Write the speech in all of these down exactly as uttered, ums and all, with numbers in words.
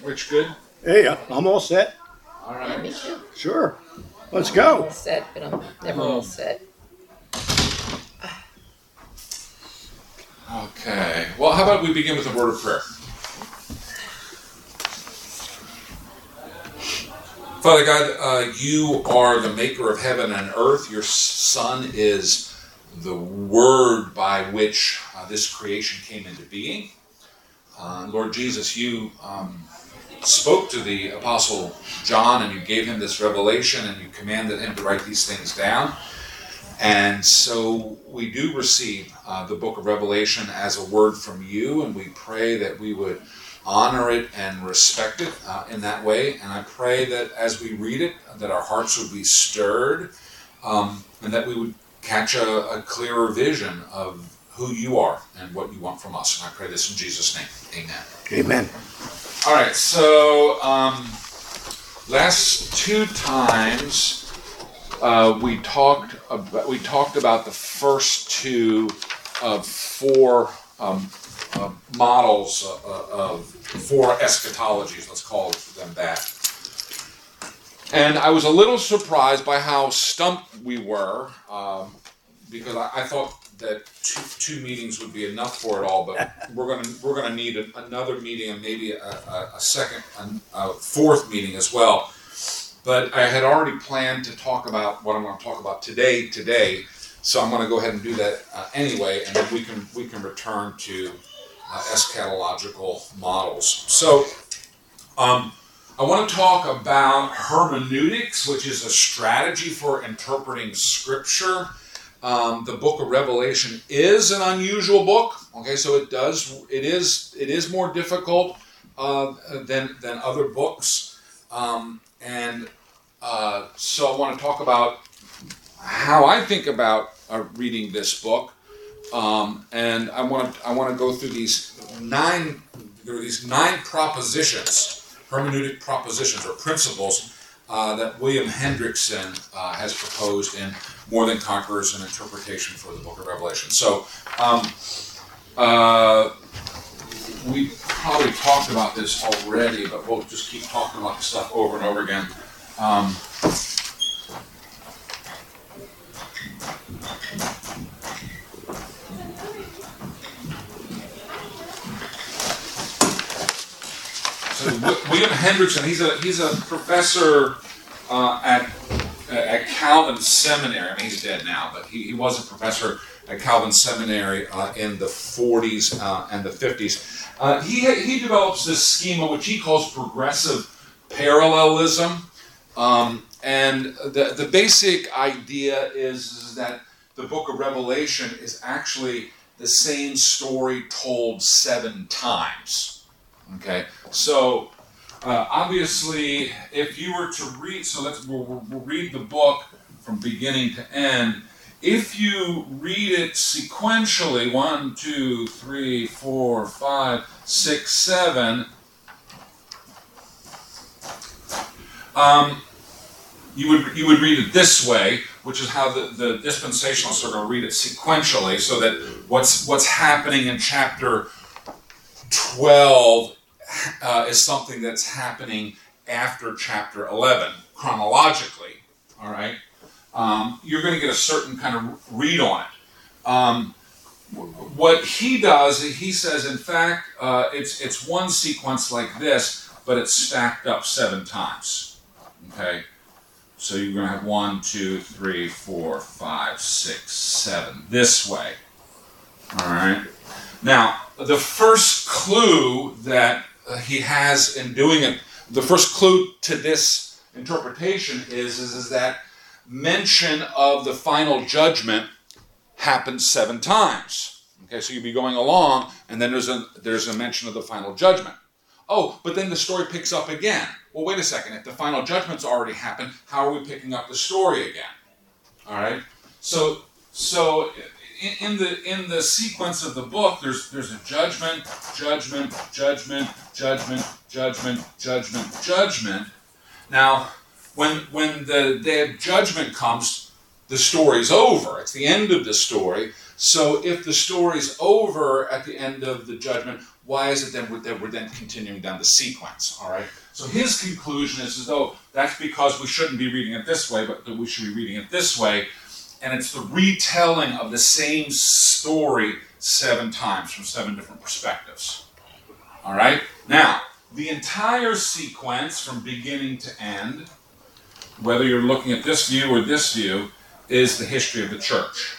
Rich, good? Hey, I'm all set. All right. Me too. Sure. Let's I'm go. all set, but I'm never all set. Okay. Well, how about we begin with a word of prayer? Father God, uh, you are the maker of heaven and earth. Your Son is the word by which uh, this creation came into being. Uh, Lord Jesus, you um, spoke to the Apostle John and you gave him this revelation and you commanded him to write these things down. And so we do receive uh, the book of Revelation as a word from you, and we pray that we would honor it and respect it uh, in that way. And I pray that as we read it, that our hearts would be stirred um, and that we would catch a, a clearer vision of who you are and what you want from us. And I pray this in Jesus' name. Amen. Amen. All right, so um, last two times uh, we talked about, we talked about the first two of four um, uh, models uh, of four eschatologies. Let's call them that. And I was a little surprised by how stumped we were, um, because I, I thought that two, two meetings would be enough for it all, but we're going to we're going to need a, another meeting and maybe a, a, a second, a, a fourth meeting as well. But I had already planned to talk about what I'm going to talk about today. Today, so I'm going to go ahead and do that uh, anyway, and then we can we can return to uh, eschatological models. So. Um, I want to talk about hermeneutics, which is a strategy for interpreting Scripture. Um, the book of Revelation is an unusual book. Okay, so it does it is it is more difficult uh, than than other books, um, and uh, so I want to talk about how I think about uh, reading this book, um, and I want to I want to go through these nine there are these nine propositions. Hermeneutic propositions or principles uh, that William Hendrickson uh, has proposed in More Than Conquerors, an interpretation for the book of Revelation. So um, uh, we probably talked about this already, but we'll just keep talking about the stuff over and over again. Um, So William Hendrickson, he's a he's a professor uh, at at Calvin Seminary. I mean, he's dead now, but he, he was a professor at Calvin Seminary uh, in the forties uh, and the fifties. Uh, he he develops this schema which he calls progressive parallelism, um, and the the basic idea is, is that the book of Revelation is actually the same story told seven times. Okay, so uh, obviously, if you were to read, so let's we'll, we'll read the book from beginning to end. If you read it sequentially, one, two, three, four, five, six, seven, um, you would you would read it this way, which is how the, the dispensationalists are going to read it sequentially, so that what's what's happening in chapter twelve Uh, is something that's happening after chapter eleven, chronologically, all right? Um, you're going to get a certain kind of read on it. Um, what he does, he says, in fact, uh, it's it's one sequence like this, but it's stacked up seven times, okay? So you're going to have one, two, three, four, five, six, seven, this way, all right? Now, the first clue that he has in doing it, the first clue to this interpretation is, is, is that mention of the final judgment happens seven times. Okay, so you'd be going along, and then there's a there's a mention of the final judgment. Oh, but then the story picks up again. Well, wait a second. If the final judgment's already happened, how are we picking up the story again? All right. So so. In the in the sequence of the book, there's there's a judgment, judgment, judgment, judgment, judgment, judgment, judgment. Now, when when the day of judgment comes, the story's over. It's the end of the story. So if the story's over at the end of the judgment, why is it that we're, that we're then continuing down the sequence? All right. So his conclusion is as though that's because we shouldn't be reading it this way, but that we should be reading it this way. And it's the retelling of the same story seven times from seven different perspectives. All right? Now, the entire sequence from beginning to end, whether you're looking at this view or this view, is the history of the church.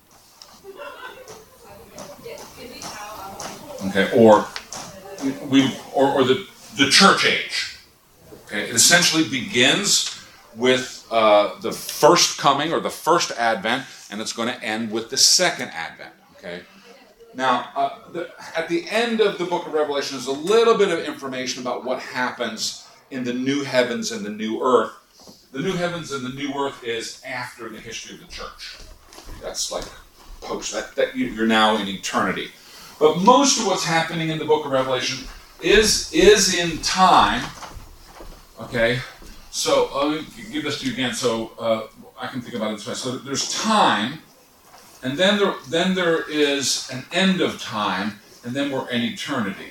Okay, or we or, or the, the church age. Okay, it essentially begins with uh, the first coming or the first advent, and it's going to end with the second advent. Okay. Now, uh, the, at the end of the book of Revelation, there's a little bit of information about what happens in the new heavens and the new earth. The new heavens and the new earth is after the history of the church. That's like post. That, that you're now in eternity. But most of what's happening in the book of Revelation is is in time. Okay. So uh, let me give this to you again, so uh, I can think about it this way. So there's time. And then there, then there is an end of time, and then we're in eternity.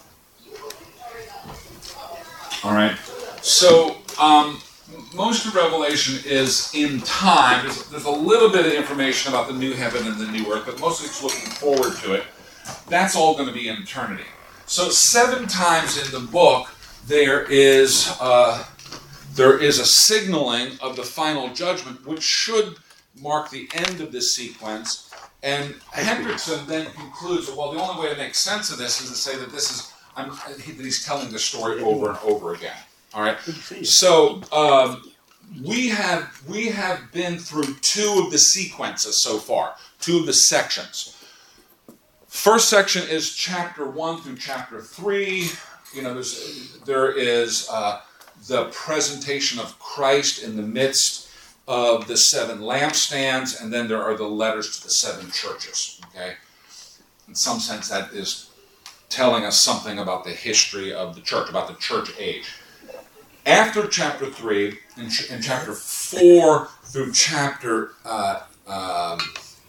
All right. So um, most of Revelation is in time. There's, there's a little bit of information about the new heaven and the new earth, but mostly it's looking forward to it. That's all going to be in eternity. So seven times in the book there is uh, there is a signaling of the final judgment, which should mark the end of this sequence. And Hendrickson then concludes, well, the only way to make sense of this is to say that this is I'm, that he's telling the story over and over again. All right. So um, we have we have been through two of the sequences so far, two of the sections. First section is chapter one through chapter three. You know, there's there is uh, the presentation of Christ in the midst of the seven lampstands, and then there are the letters to the seven churches. Okay, in some sense, that is telling us something about the history of the church, about the church age. After chapter three, in, ch- in chapter four through chapter uh, um,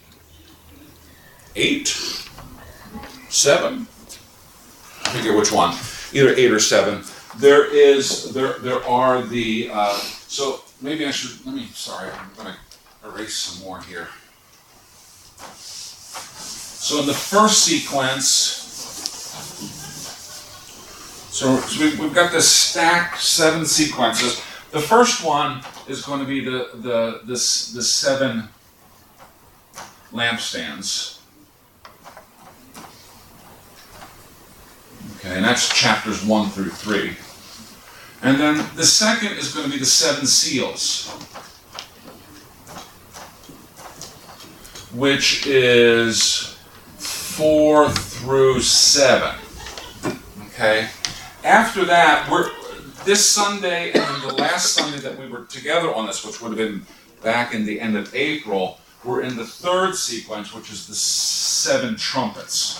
eight, seven, I forget which one, either eight or seven. There is there there are the uh, so. Maybe I should, let me, sorry, I'm going to erase some more here. So in the first sequence, so, so we've, we've got this stacked seven sequences. The first one is going to be the, the, the, the seven lampstands. Okay, and that's chapters one through three. And then the second is going to be the seven seals, which is four through seven. Okay. After that, we're this Sunday and then the last Sunday that we were together on this, which would have been back in the end of April, we're in the third sequence, which is the seven trumpets.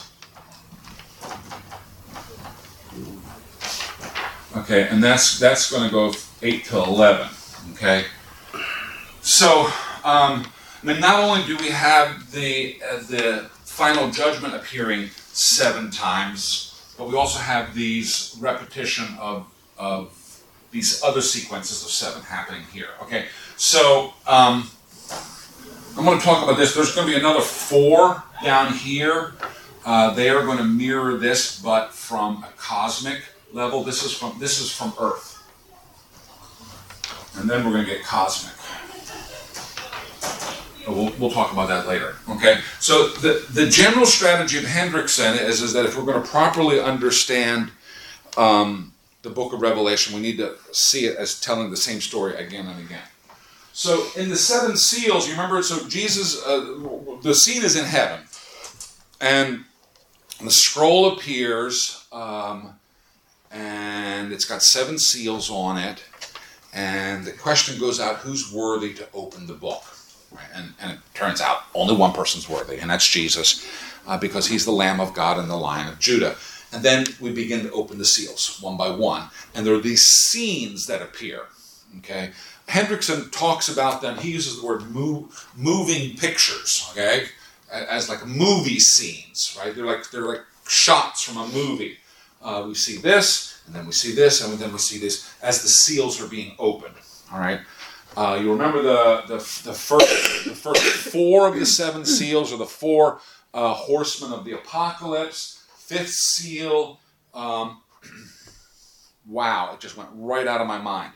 Okay, and that's that's going to go eight to eleven. Okay, so um, I mean, not only do we have the uh, the final judgment appearing seven times, but we also have these repetition of of these other sequences of seven happening here. Okay, so um, I'm going to talk about this. There's going to be another four down here. Uh, they are going to mirror this, but from a cosmic level. This is from this is from Earth, and then we're going to get cosmic. We'll, we'll talk about that later. Okay. So the the general strategy of Hendrickson is is that if we're going to properly understand um, the Book of Revelation, we need to see it as telling the same story again and again. So in the seven seals, you remember. So Jesus, uh, the scene is in heaven, and the scroll appears. Um, And it's got seven seals on it. And the question goes out, who's worthy to open the book? Right? And, and it turns out only one person's worthy, and that's Jesus, uh, because he's the Lamb of God and the Lion of Judah. And then we begin to open the seals one by one. And there are these scenes that appear. Okay? Hendrickson talks about them. He uses the word move, moving pictures, okay? As like movie scenes, right? They're like they're like shots from a movie. Uh, we see this, and then we see this, and then we see this as the seals are being opened. All right. Uh, you remember the the the first the first four of the seven seals are the four uh, horsemen of the apocalypse. Fifth seal. Um, wow, it just went right out of my mind.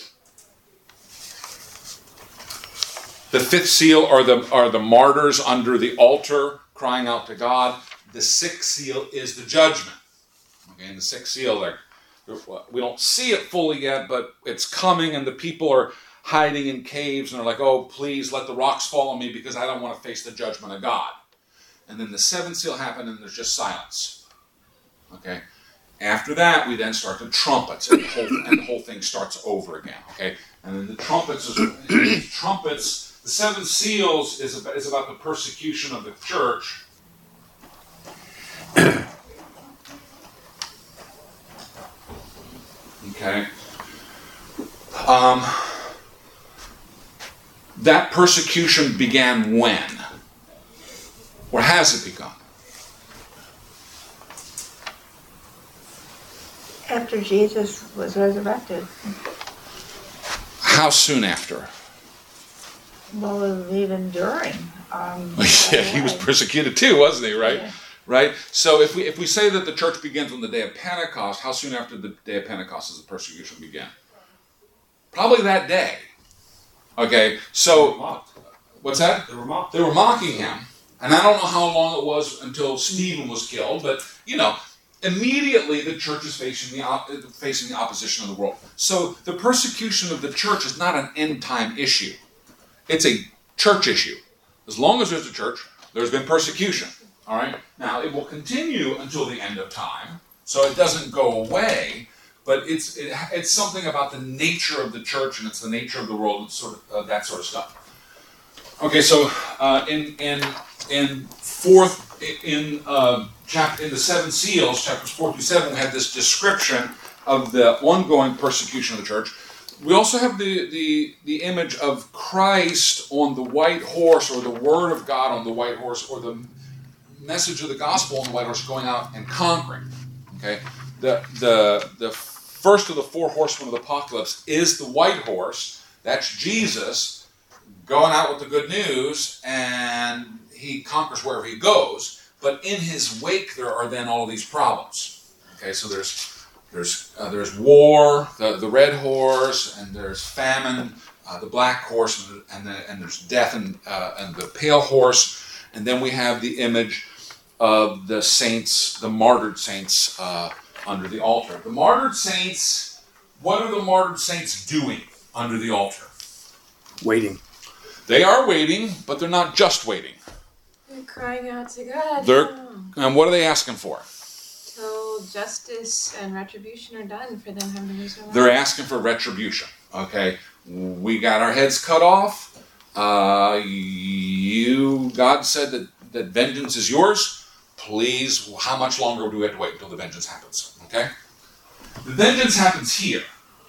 The fifth seal are the are the martyrs under the altar crying out to God. The sixth seal is the judgment. Okay, and the sixth seal, like, we don't see it fully yet, but it's coming, and the people are hiding in caves, and they're like, oh, please let the rocks fall on me because I don't want to face the judgment of God. And then the seventh seal happened, and there's just silence. Okay? After that, we then start the trumpets, and the whole, and the whole thing starts over again. Okay? And then the trumpets, is, trumpets, the seven seals is about, is about the persecution of the church. Okay? Um, that persecution began when? Or has it begun? After Jesus was resurrected. How soon after? Well, even during. Um, yeah, he was persecuted too, wasn't he, right? Yeah. Right? So if we if we say that the church begins on the day of Pentecost, how soon after the day of Pentecost does the persecution begin? Probably that day. Okay, so what's that? They were mocked. They were mocking him. And I don't know how long it was until Stephen was killed, but, you know, immediately the church is facing the, op- facing the opposition of the world. So the persecution of the church is not an end-time issue. It's a church issue. As long as there's a church, there's been persecution. All right? Now, it will continue until the end of time, so it doesn't go away, but it's it, it's something about the nature of the church, and it's the nature of the world, and sort of uh, that sort of stuff. Okay, so uh, in in in fourth in uh, chapter in the seven seals, chapters four through seven, we have this description of the ongoing persecution of the church. We also have the the the image of Christ on the white horse, or the Word of God on the white horse, or the message of the gospel on the white horse going out and conquering. Okay, the the the first of the four horsemen of the apocalypse is the white horse. That's Jesus going out with the good news, and he conquers wherever he goes. But in his wake, there are then all of these problems. Okay, so there's there's uh, there's war, the the red horse, and there's famine, uh, the black horse, and and, the, and there's death, and uh, and the pale horse, and then we have the image of the saints, the martyred saints uh, under the altar. The martyred saints, what are the martyred saints doing under the altar? Waiting. They are waiting, but they're not just waiting. They're crying out to God. They're, Oh. and what are they asking for? Till justice and retribution are done for them having to survive. They're asking for retribution. Okay, we got our heads cut off. Uh, you, God said that, that vengeance is yours. Please, how much longer do we have to wait until the vengeance happens? Okay? The vengeance happens here.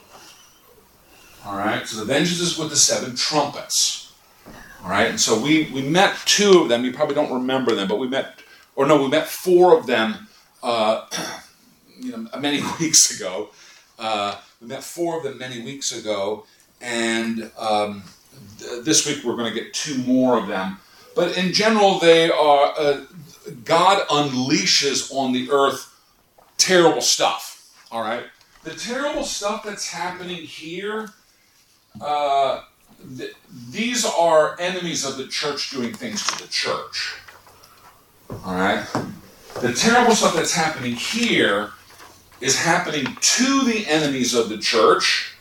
All right? So the vengeance is with the seven trumpets. All right? And so we, we met two of them. You probably don't remember them, but we met, or no, we met four of them uh, you know, many weeks ago. Uh, we met four of them many weeks ago, and um, th- this week we're going to get two more of them. But in general, they are... Uh, God unleashes on the earth terrible stuff, all right? The terrible stuff that's happening here, uh, th- these are enemies of the church doing things to the church, all right? The terrible stuff that's happening here is happening to the enemies of the church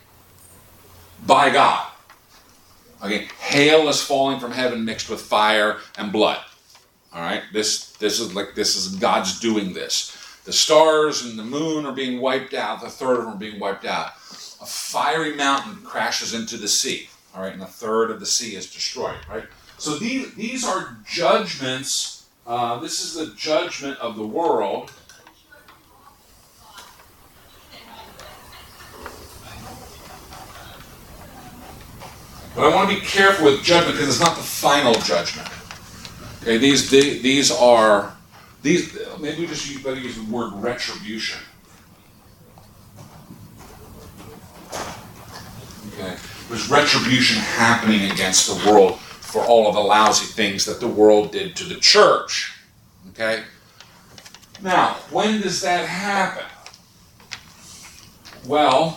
by God. Okay, hail is falling from heaven mixed with fire and blood. All right, this this is like this is God's doing this. The stars and the moon are being wiped out. The third of them are being wiped out. A fiery mountain crashes into the sea. All right, and a third of the sea is destroyed. Right. So these these are judgments. Uh, this is the judgment of the world. But I want to be careful with judgment because it's not the final judgment. Okay, these these are these maybe we just use, better use the word retribution. Okay, there's retribution happening against the world for all of the lousy things that the world did to the church. Okay? Now, when does that happen? Well,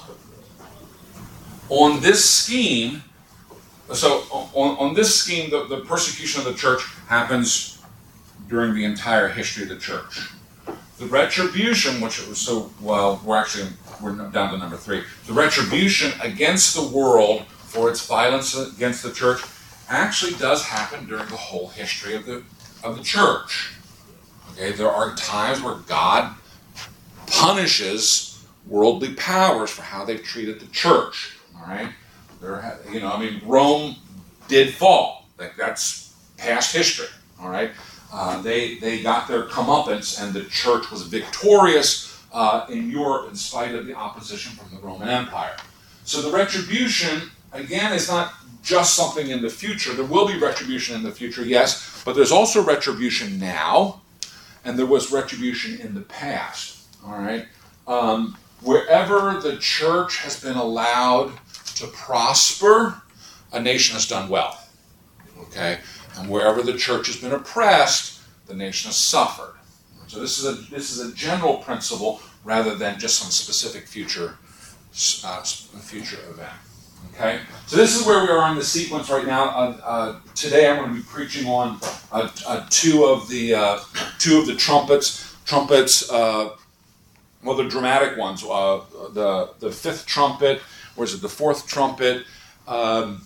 on this scheme, so on, on this scheme, the, the persecution of the church happens during the entire history of the church. The retribution, which it was so, well, we're actually, we're down to number three. The retribution against the world for its violence against the church actually does happen during the whole history of the of the church. Okay, there are times where God punishes worldly powers for how they've treated the church. All right, there, you know, I mean, Rome did fall. Like, that's past history. All right, uh, they they got their comeuppance, and the church was victorious uh, in Europe in spite of the opposition from the Roman Empire. So the retribution, again, is not just something in the future. There will be retribution in the future, yes, but there's also retribution now, and there was retribution in the past. All right, um, wherever the church has been allowed to prosper, a nation has done well. Okay, and wherever the church has been oppressed, the nation has suffered. So this is a this is a general principle rather than just some specific future uh, future event. Okay, so this is where we are in the sequence right now. Uh, uh, today, I'm going to be preaching on uh, uh, two of the uh, two of the trumpets. Trumpets, uh, well, the dramatic ones. Uh, the the fifth trumpet, or is it the fourth trumpet? Um,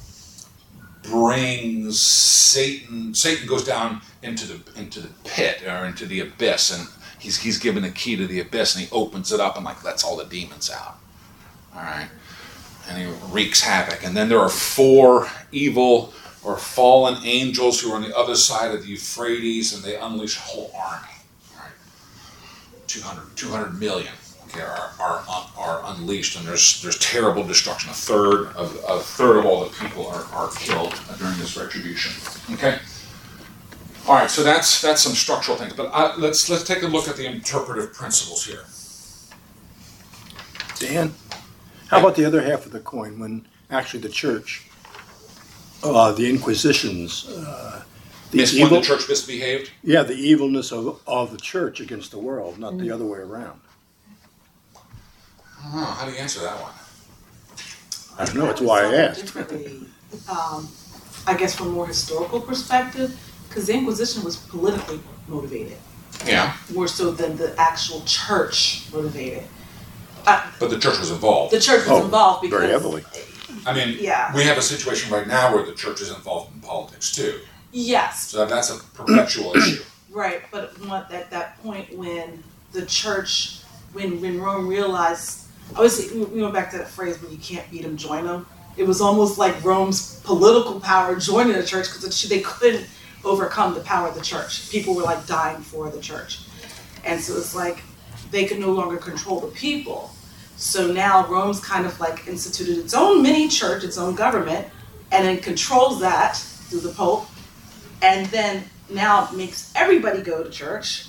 brings Satan. Satan goes down into the into the pit or into the abyss, and he's he's given a key to the abyss, and he opens it up and like lets all the demons out. All right. And he wreaks havoc. And then there are four evil or fallen angels who are on the other side of the Euphrates, and they unleash a whole army. All right. two hundred, two hundred million okay, are, are, are unleashed, and there's there's terrible destruction. A third of a third of all the people are, are killed during this retribution. Okay. All right. So that's that's some structural things. But uh, let's let's take a look at the interpretive principles here. Dan, how about the other half of the coin when actually the church, uh, the Inquisitions, uh, the Miss evil, when the church misbehaved? yeah, the evilness of, of the church against the world, not the other way around. I don't know. How do you answer that one? I don't know. That's why I asked. Differently, um, I guess from a more historical perspective, because the Inquisition was politically motivated, Yeah. more so than the actual church motivated. Uh, But the church was involved. the church was Oh, involved because very heavily. I mean, Yeah. we have a situation right now where the church is involved in politics too. Yes, So that's a perpetual issue. right. But one- at that point when the church, when when Rome realized, I always say, we went back to that phrase, when you can't beat them, join them. It was almost like Rome's political power joining the church because they couldn't overcome the power of the church. People were like dying for the church. And so it's like they could no longer control the people. So now Rome's kind of like instituted its own mini church, its own government, and then controls that through the Pope, and then now makes everybody go to church,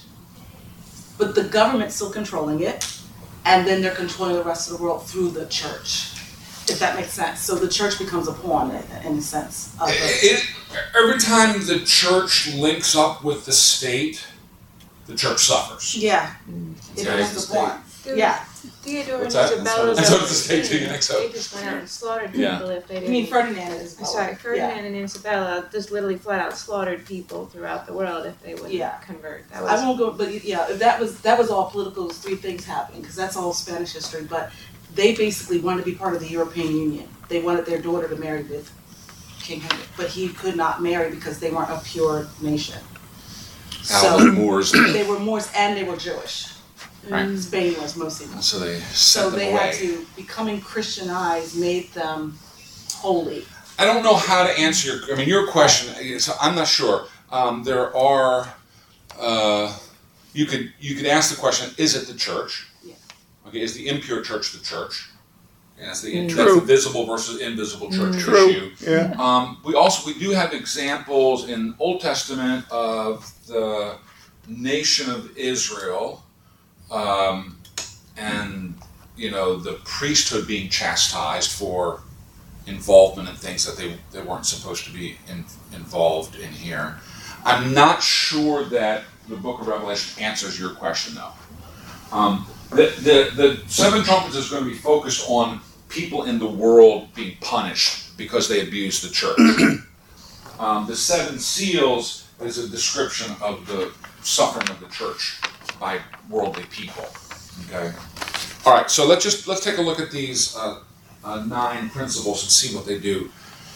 but the government's still controlling it, and then they're controlling the rest of the world through the church, if that makes sense. So the church becomes a pawn in, in a sense. Of the, It, it, every time the church links up with the state, the church suffers. yeah, it Okay. is the pawn. Dude, Yeah. Theodore and What's that? Isabella. And so does the state too, you think so? They just went out and slaughtered Yeah. people if they I didn't. mean, Ferdinand is. Sorry, Ferdinand Yeah. and Isabella just literally flat out slaughtered people throughout the world if they wouldn't Yeah. convert. That I was won't go, but yeah, if that was that was all political. Those three things happening because that's all Spanish history. But they basically wanted to be part of the European Union. They wanted their daughter to marry with King Henry, but he could not marry because they weren't a pure nation. Out So the Moors. they were Moors and they were Jewish. Right. Spain was mostly. So they So sent them they away. had to becoming Christianized made them holy. I don't know how to answer your. I mean, your question. So I'm not sure. Um, there are. Uh, you could you could ask the question: is it the church? Yeah. Okay. Is the impure church the church? And that's the True. that's the visible versus invisible church True. issue. Yeah. Um, we also we do have examples in Old Testament of the nation of Israel, um, and you know the priesthood being chastised for involvement in things that they, they weren't supposed to be in, involved in here. I'm not sure that the book of Revelation answers your question, though. Um, the, the, the seven trumpets is going to be focused on people in the world being punished because they abused the church. um, the seven seals is a description of the suffering of the church by worldly people. Okay. All right. So let's just let's take a look at these uh, uh, nine principles and see what they do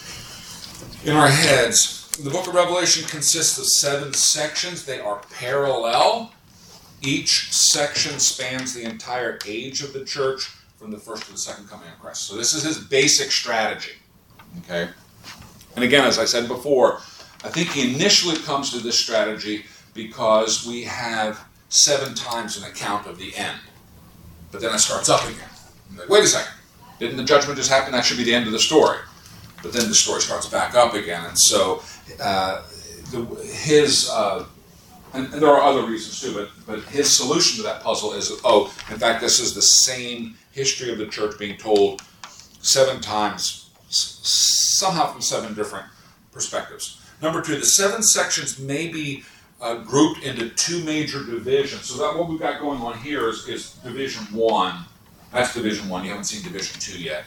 in our heads. The book of Revelation consists of seven sections. They are parallel. Each section spans the entire age of the church from the first to the second coming of Christ. So this is his basic strategy. Okay? And again, as I said before, I think he initially comes to this strategy because we have seven times an account of the end. But then it starts up again. Like, wait a second. Didn't the judgment just happen? That should be the end of the story. But then the story starts back up again. And so uh, the, his, uh, and, and there are other reasons too, but, but his solution to that puzzle is, oh, in fact, this is the same history of the church being told seven times, s- somehow from seven different perspectives. Number two, the seven sections may be uh, grouped into two major divisions. So that what we've got going on here is, is division one. That's division one. You haven't seen division two yet.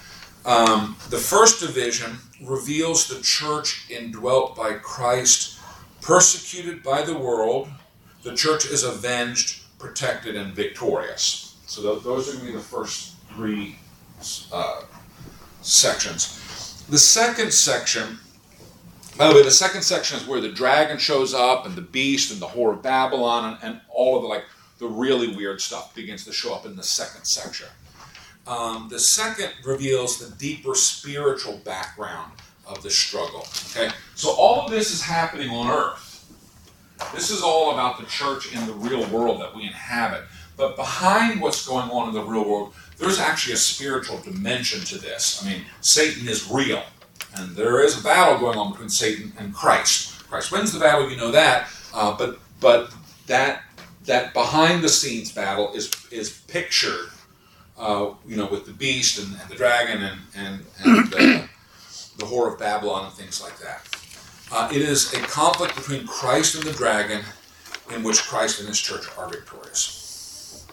Um, the first division reveals the church indwelt by Christ, persecuted by the world. The church is avenged, protected, and victorious. So th- those are going to be the first three uh, sections. The second section, by the way, the second section is where the dragon shows up, and the beast, and the whore of Babylon, and, and all of the like the really weird stuff begins to show up in the second section. Um, the second reveals the deeper spiritual background of the struggle. Okay, so all of this is happening on earth. This is all about the church in the real world that we inhabit. But behind what's going on in the real world, there's actually a spiritual dimension to this. I mean, Satan is real, and there is a battle going on between Satan and Christ. Christ wins the battle, you know that. Uh, but but that that behind the scenes battle is is pictured. Uh, you know, with the beast and, and the dragon and, and, and uh, the whore of Babylon and things like that. Uh, it is a conflict between Christ and the dragon in which Christ and his church are victorious.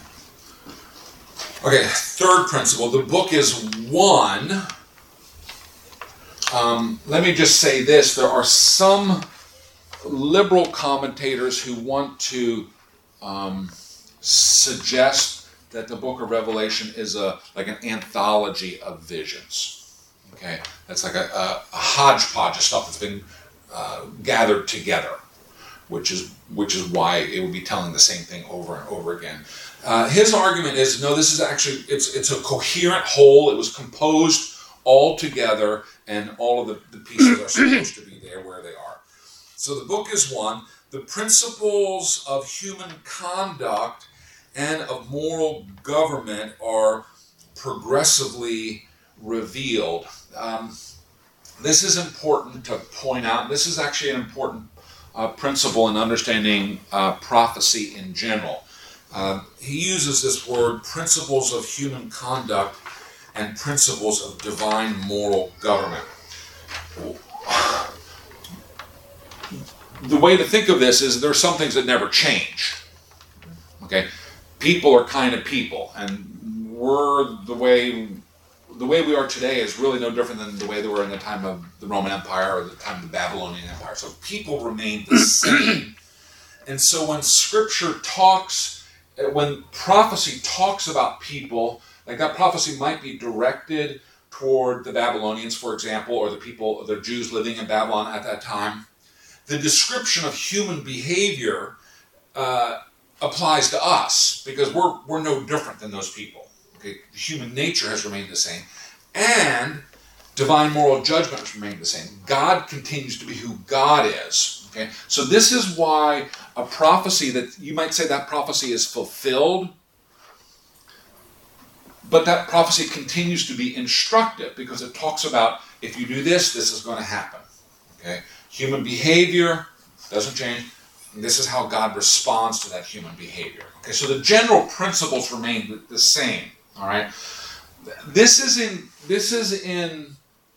Okay, okay third principle. The book is one. Um, let me just say this. There are some liberal commentators who want to um, suggest that the book of Revelation is a like an anthology of visions. Okay, that's like a, a, a hodgepodge of stuff that's been uh, gathered together, which is which is why it would be telling the same thing over and over again. Uh, his argument is no, this is actually it's it's a coherent whole. It was composed all together, and all of the, the pieces are supposed to be there where they are. So the book is one. The principles of human conduct and of moral government are progressively revealed. Um, this is important to point out. This is actually an important uh, principle in understanding uh, prophecy in general. Uh, he uses this word, principles of human conduct and principles of divine moral government. The way to think of this is there are some things that never change. Okay? People are kind of people, and we're the way the way we are today is really no different than the way they were in the time of the Roman Empire or the time of the Babylonian Empire. So people remain the same. And so when Scripture talks, when prophecy talks about people, like that prophecy might be directed toward the Babylonians, for example, or the people, the Jews living in Babylon at that time. The description of human behavior uh, applies to us because we're we're no different than those people. Okay, human nature has remained the same, and divine moral judgment has remained the same. God continues to be who God is. Okay, so this is why a prophecy that you might say that prophecy is fulfilled, but that prophecy continues to be instructive because it talks about if you do this, this is going to happen. Okay, human behavior doesn't change. And this is how God responds to that human behavior. Okay, so the general principles remain the, the same. All right. This is in this is in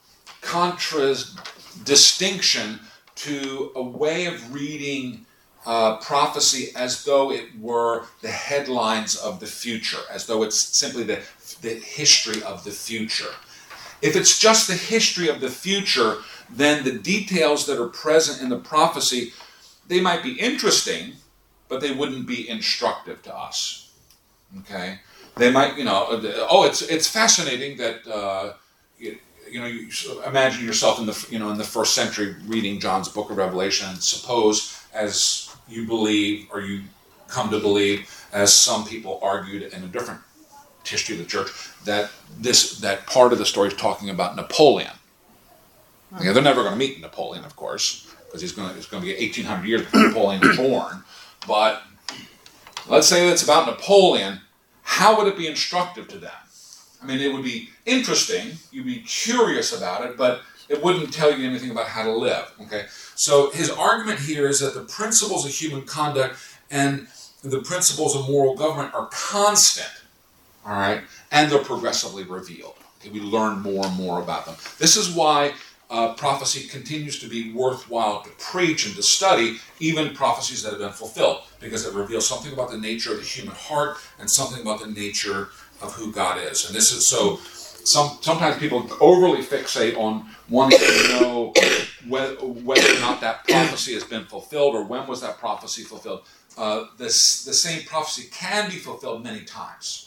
contradistinction to a way of reading uh, prophecy as though it were the headlines of the future, as though it's simply the the history of the future. If it's just the history of the future, then the details that are present in the prophecy, they might be interesting, but they wouldn't be instructive to us. Okay? They might, you know, oh, it's it's fascinating that, uh, you, you know, you imagine yourself in the, you know, in the first century reading John's Book of Revelation, and suppose, as you believe, or you come to believe, as some people argued in a different history of the church, that this that part of the story is talking about Napoleon. Okay, they're never going to meet Napoleon, of course, because he's going to, it's going to be eighteen hundred years before Napoleon was born. But let's say that's about Napoleon. How would it be instructive to them? I mean, it would be interesting. You'd be curious about it, but it wouldn't tell you anything about how to live. Okay, so his argument here is that the principles of human conduct and the principles of moral government are constant. All right, and they're progressively revealed. Okay, we learn more and more about them. This is why uh, prophecy continues to be worthwhile to preach and to study, even prophecies that have been fulfilled, because it reveals something about the nature of the human heart and something about the nature of who God is. And this is so. Some sometimes people overly fixate on wanting to know whether, whether or not that prophecy has been fulfilled, or when was that prophecy fulfilled. Uh, this the same prophecy can be fulfilled many times.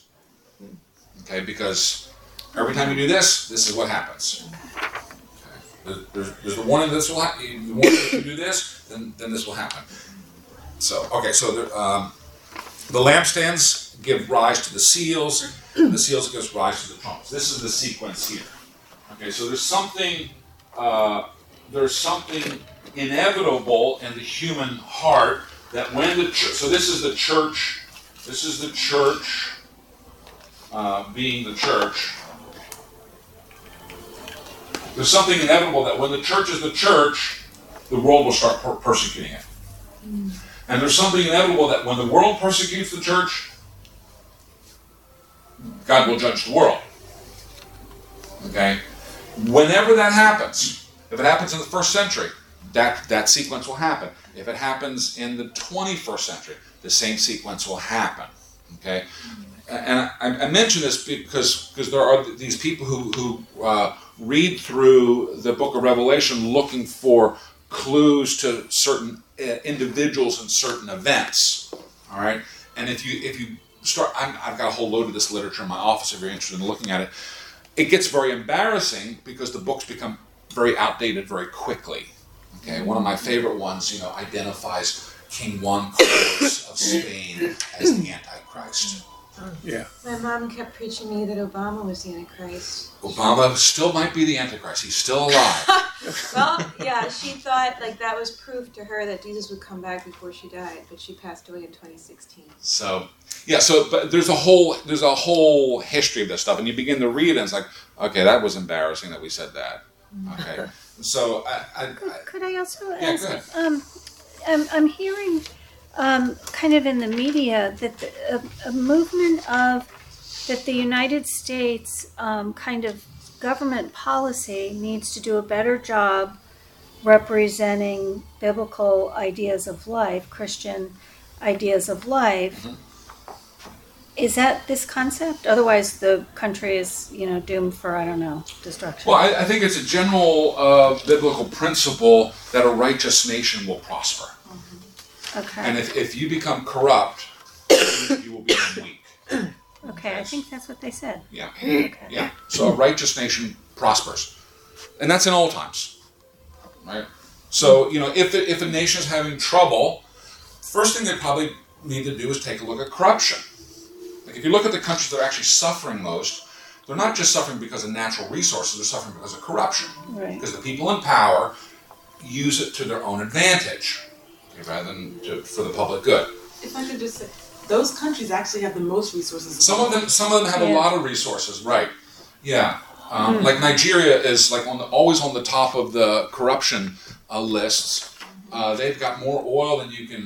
Okay, because every time you do this, this is what happens. Okay. There's, there's the warning that this will happen. The warning that if you do this, then then this will happen. So okay, so the, um, the lampstands give rise to the seals. The seals give rise to the trumpets. This is the sequence here. Okay, so there's something uh, there's something inevitable in the human heart that when the church. So this is the church. This is the church. Uh, being the church, there's something inevitable that when the church is the church, the world will start per- persecuting it. Mm. And there's something inevitable that when the world persecutes the church, God will judge the world. Okay? Whenever that happens, if it happens in the first century, that, that sequence will happen. If it happens in the twenty-first century, the same sequence will happen. Okay? And I, I mention this because because there are these people who, who uh, read through the book of Revelation looking for clues to certain uh, individuals and certain events. All right, and if you if you start, I'm, I've got a whole load of this literature in my office. If you're interested in looking at it, it gets very embarrassing because the books become very outdated very quickly. Okay, one of my favorite ones, you know, identifies King Juan Carlos of Spain as the Antichrist. Yeah. My mom kept preaching me that Obama was the Antichrist. Obama still might be the Antichrist. He's still alive. Well, yeah, she thought like that was proof to her that Jesus would come back before she died, but she passed away in twenty sixteen. So, yeah. So, but there's a whole there's a whole history of this stuff, and you begin to read, and it's like, okay, that was embarrassing that we said that. Okay. So, I, I, I could I also yeah, ask? go ahead. Um, I'm, I'm hearing. Um, kind of in the media that the, a, a movement of that the United States um, kind of government policy needs to do a better job representing biblical ideas of life, Christian ideas of life. Mm-hmm. Is that this concept? Otherwise, the country is, you know, doomed for, I don't know, destruction. Well, I, I think it's a general uh, biblical principle that a righteous nation will prosper. Okay. And if, if you become corrupt, you will become weak. Okay, I think that's what they said. Yeah. Okay. Yeah. So a righteous nation prospers. And that's in all times. Right? So, you know, if, if a nation is having trouble, first thing they probably need to do is take a look at corruption. Like if you look at the countries that are actually suffering most, they're not just suffering because of natural resources, they're suffering because of corruption. Right. Because the people in power use it to their own advantage. Rather than to, for the public good. If I could just say, those countries actually have the most resources. Some of them, some of them have yeah. a lot of resources, right? Yeah, um, mm. like Nigeria is like on the, always on the top of the corruption uh, lists. Uh, they've got more oil than you can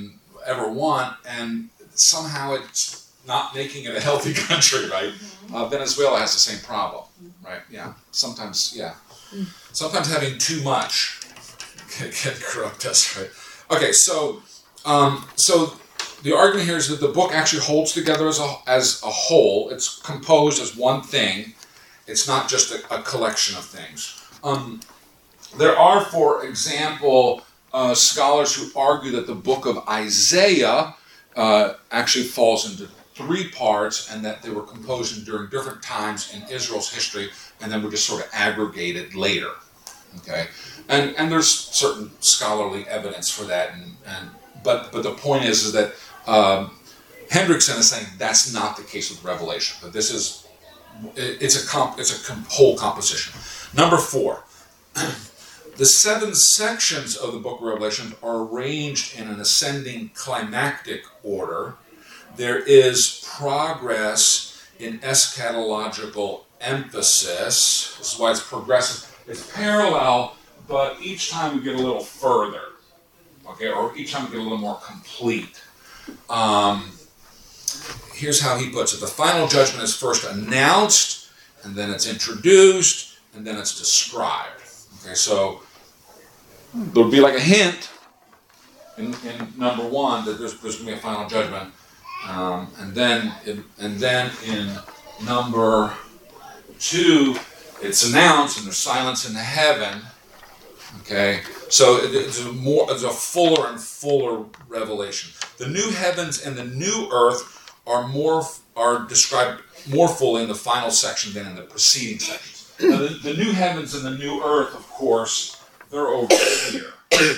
ever want, and somehow it's not making it a healthy country, right? Uh, Venezuela has the same problem, right? Yeah, sometimes, yeah. Sometimes having too much can, can corrupt us, right? Okay, so um, so the argument here is that the book actually holds together as a, as a whole. It's composed as one thing. It's not just a, a collection of things. Um, there are, for example, uh, scholars who argue that the book of Isaiah uh, actually falls into three parts, and that they were composed during different times in Israel's history, and then were just sort of aggregated later. Okay, and and there's certain scholarly evidence for that, and, and but but the point is is that um, Hendrickson is saying that's not the case with Revelation. But this is it, it's a comp, it's a comp, whole composition. Number four, the seven sections of the book of Revelation are arranged in an ascending climactic order. There is progress in eschatological emphasis. This is why it's progressive. It's parallel, but each time we get a little further, okay, or each time we get a little more complete. Um, here's how he puts it. The final judgment is first announced, and then it's introduced, and then it's described. Okay, so there'll be like a hint in, in number one that there's, there's going to be a final judgment. Um, and then in, and then in number two, it's announced, and there's silence in the heaven. Okay, so it, it's a more, it's a fuller and fuller revelation. The new heavens and the new earth are more are described more fully in the final section than in the preceding sections. Now, the, the new heavens and the new earth, of course, they're over here.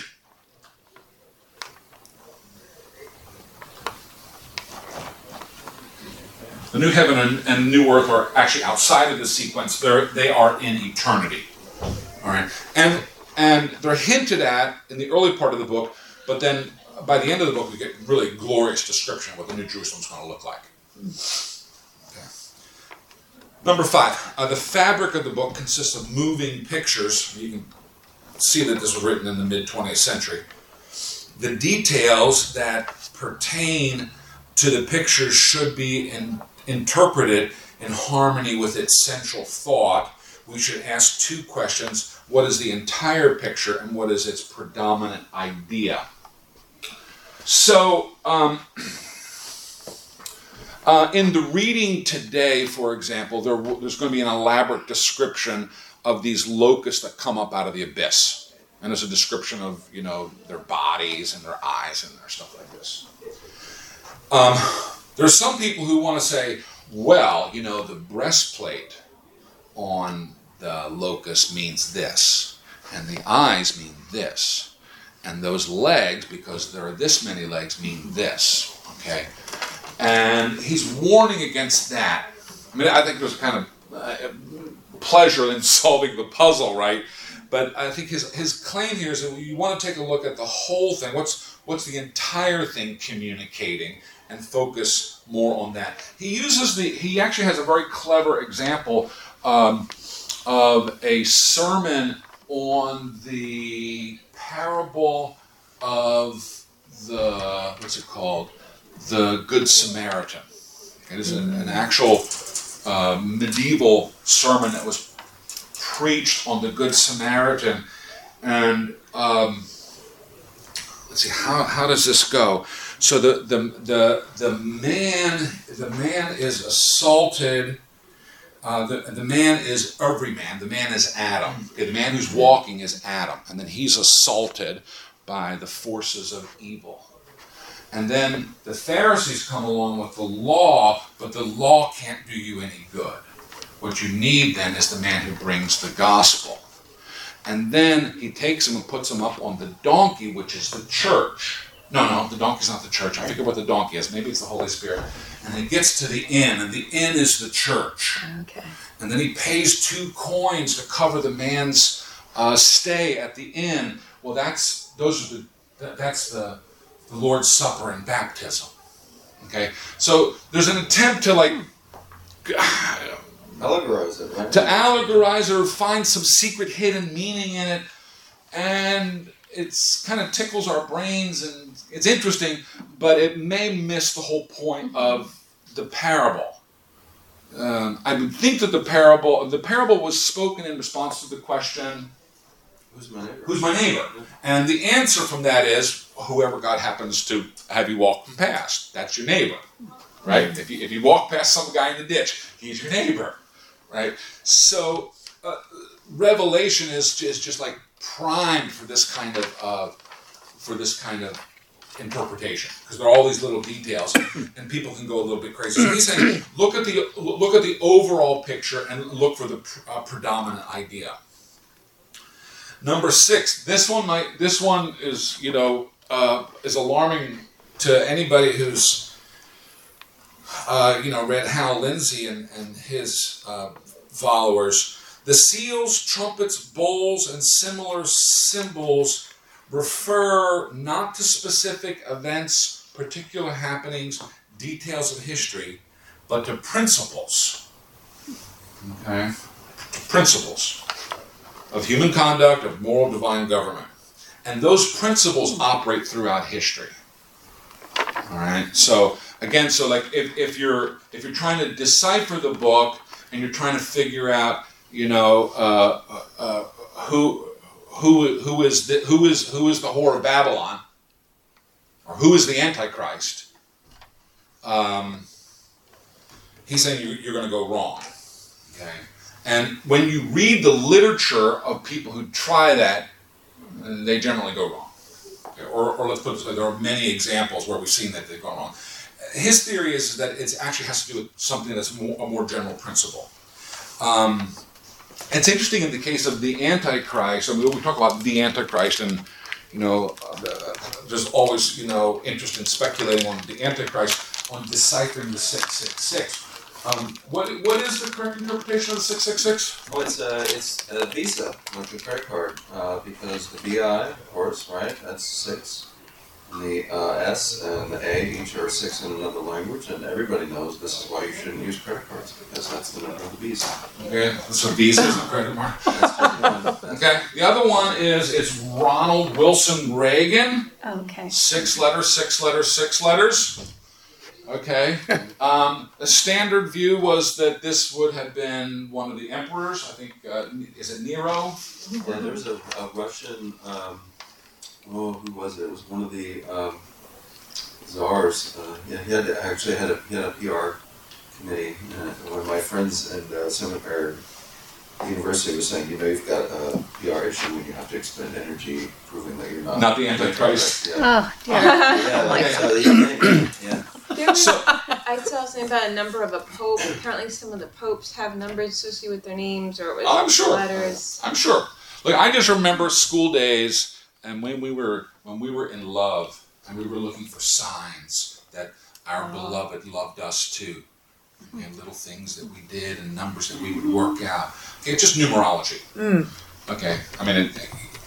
The new heaven and, and new earth are actually outside of the sequence. They're, they are in eternity. All right, and and they're hinted at in the early part of the book, but then by the end of the book, we get really glorious description of what the New Jerusalem is going to look like. Okay. Number five, uh, the fabric of the book consists of moving pictures. You can see that this was written in the mid-twentieth century. The details that pertain to the pictures should be in, interpreted in harmony with its central thought. We should ask two questions. What is the entire picture, and what is its predominant idea? So, um, uh, in the reading today, for example, there, there's going to be an elaborate description of these locusts that come up out of the abyss. And there's a description of, you know, their bodies and their eyes and their stuff like this. Um, there's some people who want to say, well, you know, the breastplate on the locust means this, and the eyes mean this, and those legs, because there are this many legs, mean this, okay? And he's warning against that. I mean, I think there's kind of uh, pleasure in solving the puzzle, right? But I think his his claim here is that you want to take a look at the whole thing. What's what's the entire thing communicating, and focus more on that. He uses the. He actually has a very clever example um, of a sermon on the parable of the what's it called? The Good Samaritan. It is an, an actual uh, medieval sermon that was preached on the Good Samaritan, and um, let's see how how does this go? So the the the the man the man is assaulted. Uh, the the man is every man. The man is Adam. Okay, the man who's walking is Adam, and then he's assaulted by the forces of evil. And then the Pharisees come along with the law, but the law can't do you any good. What you need then is the man who brings the gospel. And then he takes him and puts him up on the donkey, which is the church. No, no, the donkey's not the church. I forget what the donkey is. Maybe it's the Holy Spirit. And he gets to the inn, and the inn is the church. Okay. And then he pays two coins to cover the man's uh, stay at the inn. Well, that's those are the that, that's the the Lord's Supper and baptism. Okay, so there's an attempt to like. Allegorize it, right? To allegorize or find some secret hidden meaning in it, and it's kind of tickles our brains, and it's interesting, but it may miss the whole point of the parable. Um, I would think that the parable, the parable was spoken in response to the question, Who's my neighbor? who's my neighbor? And the answer from that is, whoever God happens to have you walk past, that's your neighbor, right? If you, if you walk past some guy in the ditch, he's your neighbor, right? So uh, Revelation is, is just like primed for this kind of, uh, for this kind of interpretation, because there are all these little details, and people can go a little bit crazy. So he's saying, look at the look at the overall picture and look for the uh, predominant idea. Number six, this one might this one is you know uh, is alarming to anybody who's uh, you know read Hal Lindsey and and his uh, followers. The seals, trumpets, bowls, and similar symbols refer not to specific events, particular happenings, details of history, but to principles. Okay? Principles of human conduct, of moral divine government. And those principles operate throughout history. All right? So, again, so like if, if you're if you're trying to decipher the book and you're trying to figure out, you know, uh, uh, who Who who is the, who is who is the whore of Babylon, or who is the Antichrist? Um, he's saying you, you're going to go wrong. Okay, and when you read the literature of people who try that, they generally go wrong. Okay? Or, or let's put it this way: there are many examples where we've seen that they've gone wrong. His theory is that it actually has to do with something that's more, a more general principle. Um, It's interesting in the case of the Antichrist. I mean, we talk about the Antichrist, and you know, uh, there's always you know interest in speculating on the Antichrist, on deciphering the six six six. Um, what what is the correct interpretation of the six six six? Well, it's uh, it's a Visa, like a credit card, uh, because the B I, of course, right? That's six. And the uh, S and the A each are six in another language, and everybody knows this is why you shouldn't use credit cards, because that's the number of the Visa. Okay, so Visa is the credit mark. That's just one. That's Okay, the other one is it's Ronald Wilson Reagan. Okay. Six letters, six letters, six letters. Okay. Um, the standard view was that this would have been one of the emperors. I think, uh, is it Nero? Yeah, there was a, a Russian, um, oh, who was it? It was one of the um, czars. Uh, yeah, he had actually had a, he had a P R committee. Uh, one of my friends in uh, seminary university was saying, you know, you've got a P R issue when you have to expend energy proving that you're not. Not the Antichrist. Yeah. Oh, dear. Yeah, like, Okay. so, yeah, yeah. There was, So, I saw something about a number of a pope. Apparently, some of the popes have numbers associated with their names, or it was I'm sure. letters. I'm sure. Look, I just remember school days, and when we were when we were in love, and we were looking for signs that our beloved loved us too. We had little things that we did and numbers that we would work out. Okay, just numerology. Okay, I mean, it,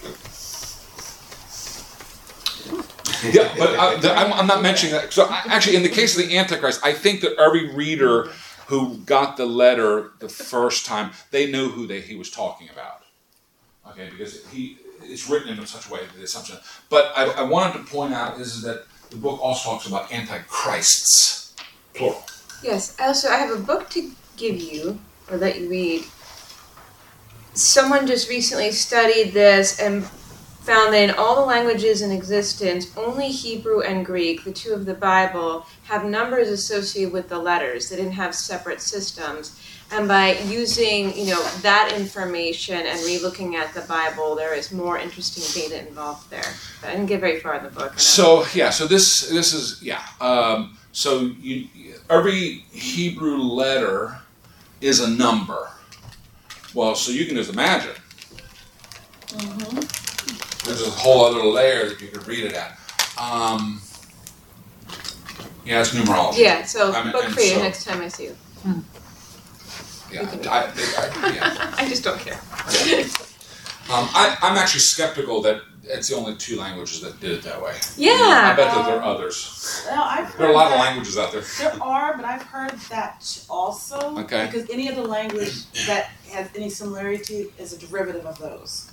yeah, but I, the, I'm, I'm not mentioning that. So I, actually, in the case of the Antichrist, I think that every reader who got the letter the first time, they knew who they, he was talking about. Okay, because he it's written in such a way that the assumption. But I, I wanted to point out is that the book also talks about antichrists, plural. Yes. Also, I have a book to give you or let you read. Someone just recently studied this and found that in all the languages in existence, only Hebrew and Greek, the two of the Bible, have numbers associated with the letters. They didn't have separate systems. And by using, you know, that information and re-looking at the Bible, there is more interesting data involved there. But I didn't get very far in the book. So yeah, so this this is yeah. Um, so you, every Hebrew letter is a number. Well, so you can just imagine. Mm-hmm. There's a whole other layer that you could read it at. Um, yeah, it's numerology. Yeah, so I mean, book and for you so- next time I see you. Yeah, I, I, yeah. I just don't care. Um, I, I'm actually skeptical that it's the only two languages that did it that way. Yeah. I bet that there are others. Well, I've heard There are a lot of that- languages out there. There are, but I've heard that also. Okay. Because any other language that has any similarity is a derivative of those.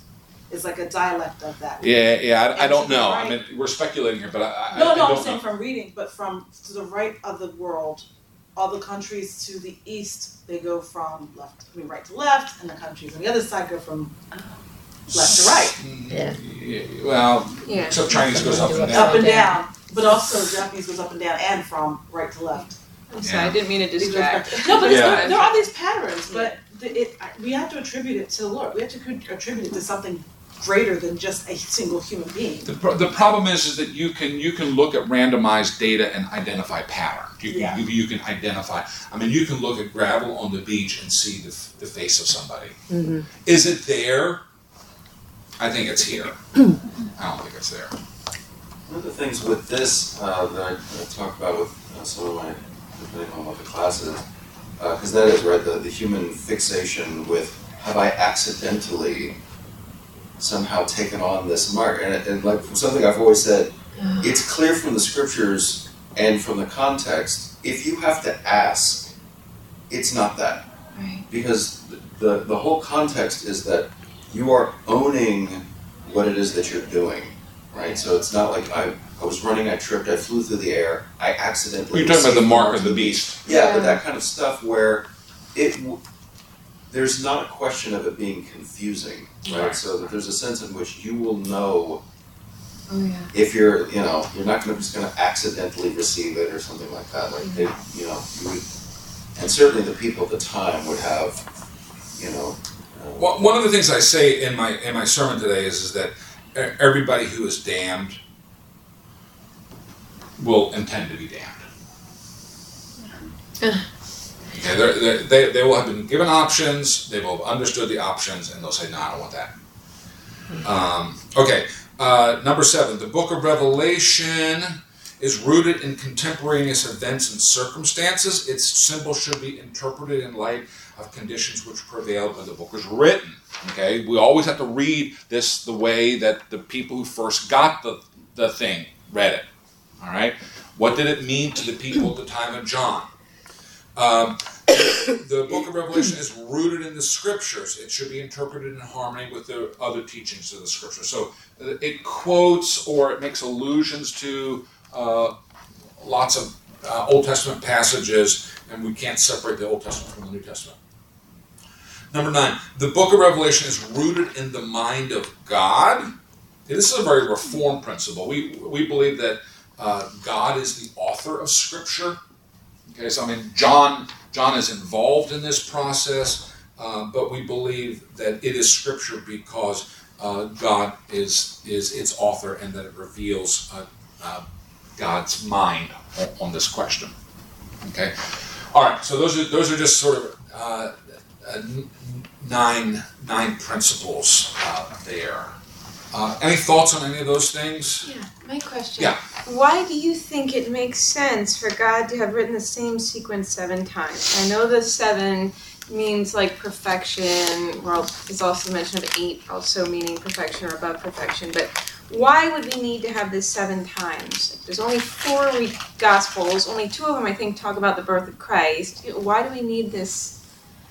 is like a dialect of that. Yeah, yeah, I, I And don't to the know. right- I mean, we're speculating here, but I, I, No, I no, don't I'm saying know. from reading, but from to the right of the world, all the countries to the east, they go from left, I mean right to left, and the countries on the other side go from left to right, Yeah. Yeah, well, Yeah. except Chinese goes up and up down. and down. But also Japanese goes up and down and from right to left. I'm sorry, I didn't mean to It goes distract. back- No, but Yeah. there, there are these patterns, but the, it, I- we have to attribute it to the Lord. We have to cr- attribute it to something greater than just a single human being. The, pro- the problem is, is that you can you can look at randomized data and identify patterns. You can, Yeah. you, you can identify. I mean, you can look at gravel on the beach and see the, the face of somebody. Mm-hmm. Is it there? I think it's here. I don't think it's there. One of the things with this uh, that I, I talk about with uh, some of my, depending on what the class is, because that is, right, the, the human fixation with, have I accidentally somehow taken on this mark? And, and like something I've always said, it's clear from the scriptures and from the context, if you have to ask, it's not that. Right. Because the, the whole context is that you are owning what it is that you're doing. Right, so it's not like I, I was running, I tripped, I flew through the air, I accidentally. You're talking about the received mark of the beast. Yeah, Yeah. but that kind of stuff where it, w- there's not a question of it being confusing, right? Right. So that there's a sense in which you will know Oh yeah. if you're, you know, you're not gonna just gonna accidentally receive it or something like that. Like they, you know, you would, and certainly the people at the time would have, you know. Uh, Well, one of the things I say in my in my sermon today is is that e- everybody who is damned will intend to be damned. Okay, they're, they're, they they will have been given options. They will have understood the options, and they'll say, "No, I don't want that." Um, okay, uh, number seven. The Book of Revelation is rooted in contemporaneous events and circumstances. Its symbol should be interpreted in light of conditions which prevailed when the book was written. Okay, we always have to read this the way that the people who first got the, the thing read it. All right, what did it mean to the people at the time of John? Um, the book of Revelation is rooted in the scriptures. It should be interpreted in harmony with the other teachings of the scriptures. So uh, it quotes or it makes allusions to uh, lots of uh, Old Testament passages, and we can't separate the Old Testament from the New Testament. Number nine, the book of Revelation is rooted in the mind of God. Okay, this is a very Reformed principle. We, we believe that uh, God is the author of Scripture. Okay, so I mean, John John is involved in this process, uh, but we believe that it is Scripture because uh, God is is its author, and that it reveals uh, uh, God's mind on, on this question. Okay, all right. So those are those are just sort of uh, uh, nine nine principles uh, there. Uh, any thoughts on any of those things? Yeah, my question. Yeah. Why do you think it makes sense for God to have written the same sequence seven times? I know the seven means like perfection, well, there's also mention of eight also meaning perfection or above perfection, but why would we need to have this seven times? There's only four re- Gospels, only two of them I think talk about the birth of Christ. Why do we need this?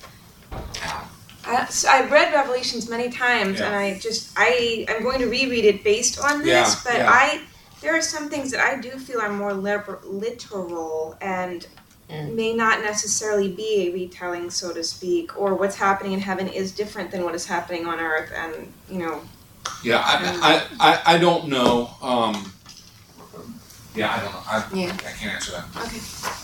I, so I've read Revelations many times, Yeah. and I just I I'm going to reread it based on this. Yeah, but yeah. I there are some things that I do feel are more liber- literal and Mm. may not necessarily be a retelling, so to speak, or what's happening in heaven is different than what is happening on earth, and you know. Yeah, I, I, I, I don't know. Um, yeah, I don't know. I, Yeah. I can't answer that. Okay.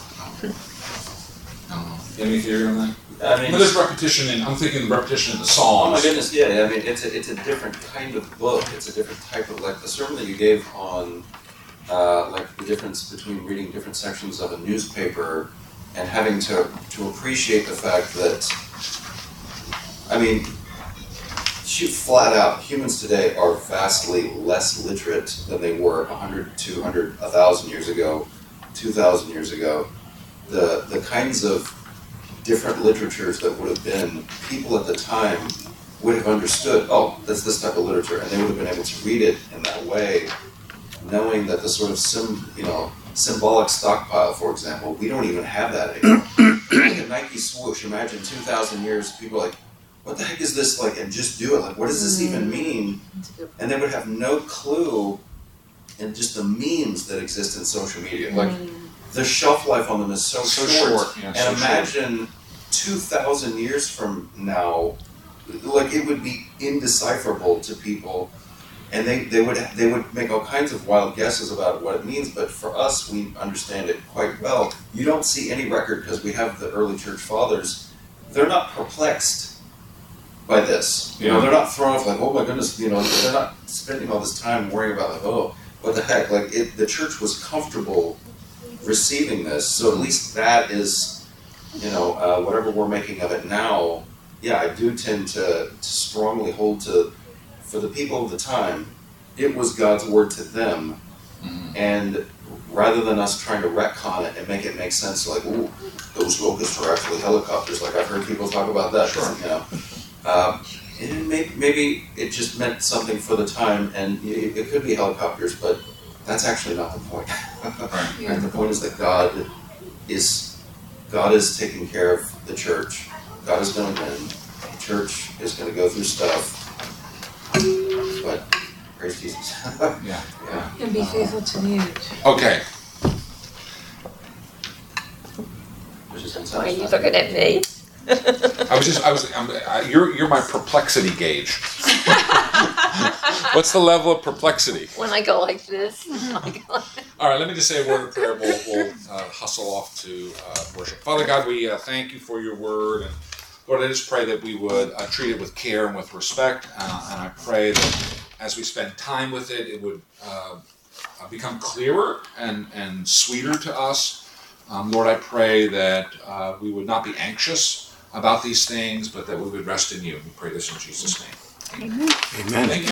I don't know. You have any theory on that? I mean, Well, there's repetition in. I'm thinking repetition in the oh my Psalms. goodness, yeah. I mean, it's a it's a different kind of book. It's a different type of, like the sermon that you gave on uh, like the difference between reading different sections of a newspaper and having to to appreciate the fact that, I mean, shoot, flat out, humans today are vastly less literate than they were one hundred, two hundred, one thousand years ago, two thousand years ago. The the kinds of different literatures that would have been, people at the time would have understood, oh, that's this type of literature, and they would have been able to read it in that way, knowing that the sort of sim, you know, symbolic stockpile, for example, we don't even have that anymore. Like a Nike swoosh, imagine two thousand years, people are like, what the heck is this like, and just do it. Like, what does this even mean? And they would have no clue in just the memes that exist in social media. Like, the shelf life on them is so, So short. short, yeah, and so imagine two thousand years from now, like, it would be indecipherable to people. And they, they would they would make all kinds of wild guesses about what it means, but for us, we understand it quite well. You don't see any record, because we have the early church fathers. They're not perplexed by this. You know, Yeah. they're not thrown off like, oh my goodness, you know, they're not spending all this time worrying about like, oh, what the heck? Like, it, the church was comfortable receiving this, so at least that is, you know, uh, whatever we're making of it now. Yeah, I do tend to, to strongly hold to, for the people of the time, it was God's word to them, Mhm. and rather than us trying to retcon it and make it make sense, like, ooh, those locusts are actually helicopters, like I've heard people talk about that, Sure. you know. Um, and maybe, maybe it just meant something for the time, and it, it could be helicopters, but that's actually not the point. Right. Right? The point is that God is God is taking care of the church. God is going to win. The church is going to go through stuff. But praise Jesus. Yeah. Yeah. And be faithful to the end. Okay. Which is Why are you unsatisfying. looking at me? I was just, I was, I'm, I, you're, you're my perplexity gauge. What's the level of perplexity? When I go like this. All right, let me just say a word of prayer. We'll, we'll uh, hustle off to uh, worship. Father God, we uh, thank you for your word. And Lord, I just pray that we would uh, treat it with care and with respect. Uh, and I pray that as we spend time with it, it would uh, become clearer and, and sweeter to us. Um, Lord, I pray that uh, we would not be anxious about these things, but that we would rest in you. We pray this in Jesus' name. Amen. Amen. Thank you.